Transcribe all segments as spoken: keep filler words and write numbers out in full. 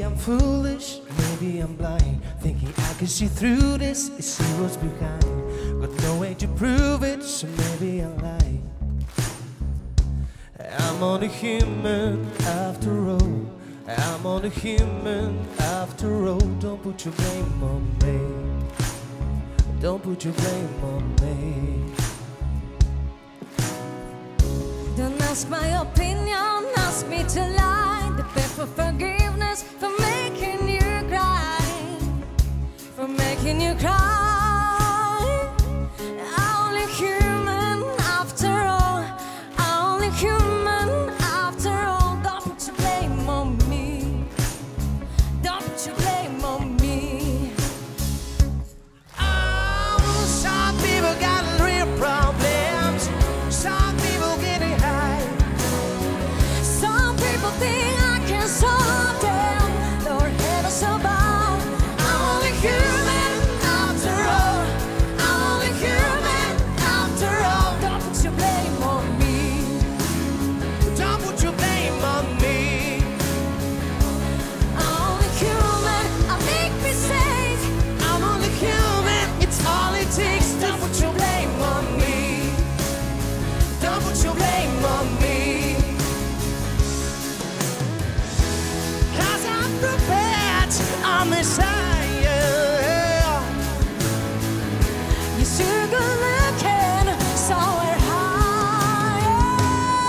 I'm foolish, maybe I'm blind, thinking I can see through this and see what's behind. Got no way to prove it, so maybe I'm lying. I'm only human after all. I'm only human after all. Don't put your blame on me. Don't put your blame on me. Don't ask my opinion, ask me to lie. The beg for forgiveness for making you cry, for making you cry. I'm only human after all. I'm only human after all. Don't put your blame on me. Don't put your blame on me. Oh, some people got real problems. Some people getting high. Some people think I can solve them. Their head is so bowed. I'm only human after all. I'm only human after all. Don't put your blame on me. Don't put your blame on me. I'm only human. I make mistakes. I'm only human, it's all it takes. Don't put your blame on me. Don't put your blame on me. Cause I'm prepared, I'm Messiah. You're so good looking, somewhere higher.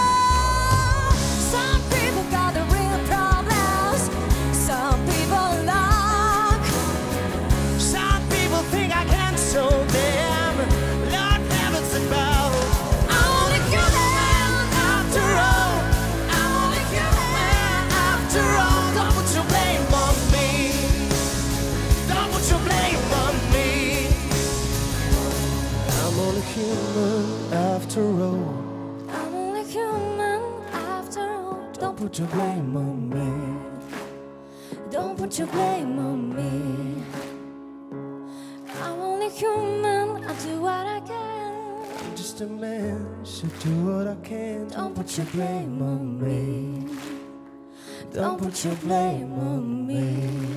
Some people got the real problems. Some people luck. Some people think I can't solve them. Lord heavens above. I'm only human after all. I'm only human after all. Don't put your blame on me. Don't put your blame on me. I'm only human after all. I'm only human after all. Don't put your blame on me. Don't put your blame on me. I'm only human. I do what I can. I'm just a man, so do what I can. Don't put your blame on me. Don't put your blame on me.